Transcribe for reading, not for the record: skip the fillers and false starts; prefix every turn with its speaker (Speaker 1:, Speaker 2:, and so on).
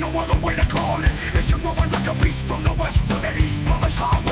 Speaker 1: no other way to call it. If you know it like a beast from the west to the east, brothers, how